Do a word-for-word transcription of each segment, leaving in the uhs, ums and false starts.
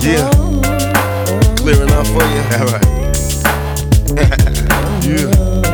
Yeah. Clear enough for you? All right. Yeah.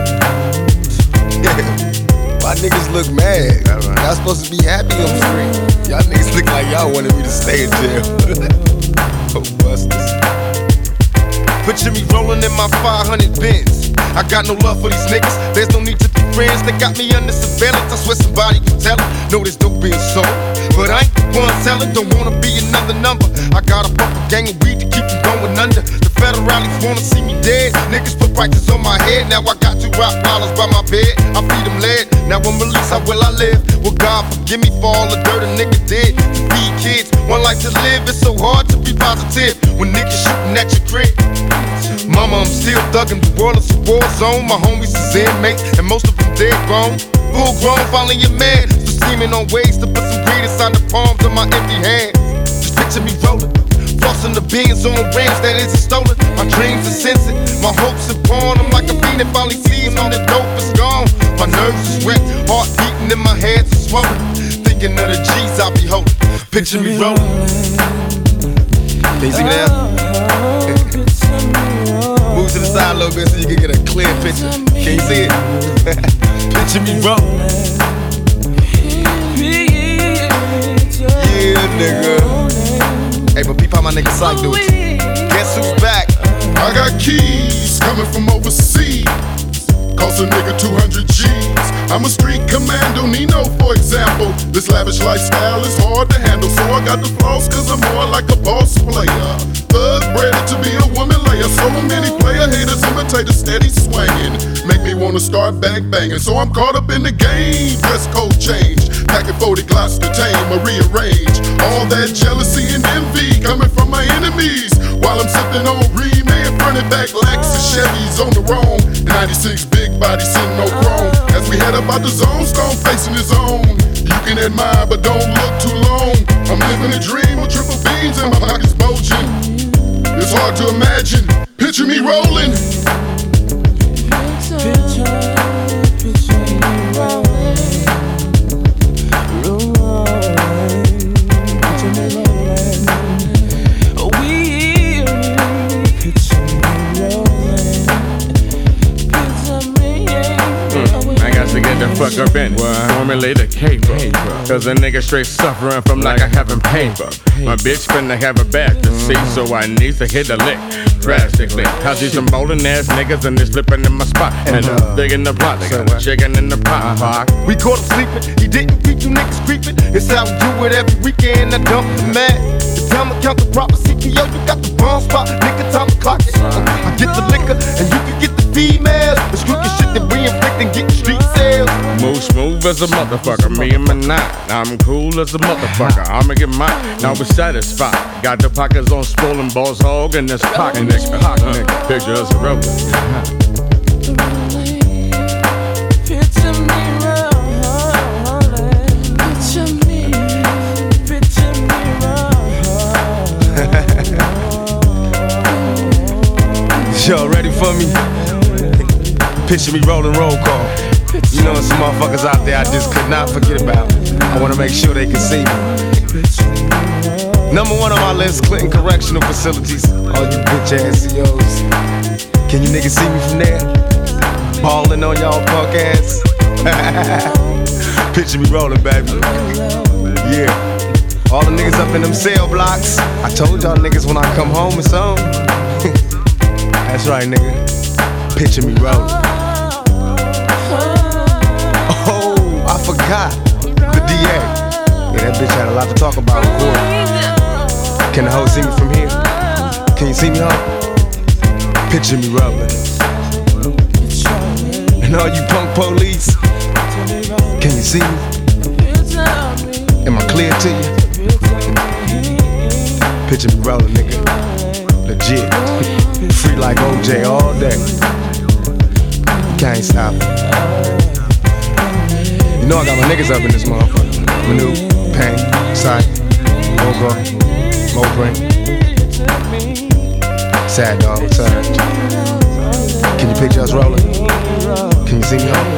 Why niggas look mad? All right. Y'all supposed to be happy on the street. Y'all niggas look like y'all wanted me to stay in jail. Oh, busters. Picture me rolling in my five hundred Benz. I got no love for these niggas. There's no need to be friends. They got me under surveillance. I swear somebody can tell it. Know this dope being sold, but I ain't the one selling. Don't wanna be another number. I got a proper gang of weed to keep them going under. The federalists wanna see me dead. Niggas put prices on my head. Now I got two rock dollars by my bed. I feed them lead. Now I'm released. How will I live? Well, God forgive me for all the dirt a nigga did. To feed kids, one life to live. It's so hard to be positive when niggas shooting at your crib. Mama, I'm still thuggin', the world is a war zone. My homies is inmates, and most of them dead grown. Full grown, following your man. Still scheming on ways to put some weed inside the palms of my empty hands. Just picture me rollin', flossing the beans on rims that isn't stolen. My dreams are sensing, my hopes are born. I'm like a fiend that finally sees all the dope is gone. My nerves is wrecked, heart beating in my hands is swollen. Thinking of the G's I be holding. Picture me rollin'. Can you see me now? Move to the side a little bit so you can get a clear picture. Can you see it? Picture me rollin'. Yeah, nigga. Hey, but peep how my nigga Psych do it. Guess who's back? I got keys coming from overseas. Cost a nigga two hundred G's. I'm a street commando, Nino, for example. This lavish lifestyle is hard to handle, so I got the flaws cause I'm more like a boss player. Thug bred to be a woman layer. So many player haters imitate a steady swinging. Make me wanna start bang banging. So I'm caught up in the game. Dress code change. Packing forty glocks to tame or rearrange. All that jealousy and envy coming from my enemies. While I'm sipping on Re-Man, running back Lexus Chevys on the roam. ninety-six big body sitting no chrome. As we head up out the zone, Stone facing his own. You can admire, but don't look too long. I'm living a dream with triple beans and my pockets bulging. It's hard to imagine. Picture me rolling. Picture, picture me rolling. Rolling. Picture me rolling. We picture me rolling. Picture me. I got to get the fuck up in it. Formulate a caper. Cause a nigga straight suffering from like I haven't paper. My bitch finna have a bag to see, so I need to hit a lick drastically. I see some bowling ass niggas and they slipping in my spot. And I'm big in the plot, they got a chicken in the pot. pot. We caught him sleeping, he didn't beat you niggas creeping. It's how we do it every weekend, I dump the mad. The time to count the proper C P O, you got the bomb spot. Nigga, time to clock it. Uh, I get the liquor and you can get the females. It's crooked shit that we inflict and getting street sales. Move smooth as a motherfucker, me and my nine. I'm cool as a motherfucker, I'ma get mine. Now we're satisfied. Got the pockets on swollen balls hog and this pocket nigga. Uh, picture us rolling. Picture me rolling. Picture me, picture me rolling. Y'all ready for me? Picture me rolling roll call. You know some motherfuckers out there I just could not forget about. I wanna make sure they can see me. Number one on my list, Clinton Correctional Facilities. All you bitch ass C Os. Can you niggas see me from there? Ballin' on y'all punk ass. Picture me rolling, baby. Yeah. All the niggas up in them cell blocks. I told y'all niggas when I come home it's on. That's right, nigga. Picture me rolling. Oh, I forgot. The D A. Yeah, that bitch had a lot to talk about in court. Can the hoe see me from here? Can you see me, hoe? Picture me rolling. And all you punk police, can you see me? Am I clear to you? Picture me rolling, nigga. Legit. Free like O J all day. Can't stop it. You know I got my niggas up in this motherfucker. Manu, Pain, Sight, Mogo, Mobrain. Sad dog returned. Can you picture us rolling? Can you see me on?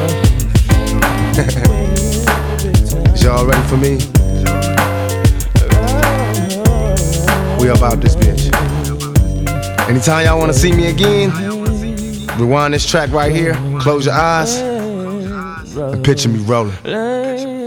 Is y'all ready for me? We we about this bitch. Anytime y'all wanna see me again, rewind this track right here, close your eyes, and picture me rolling.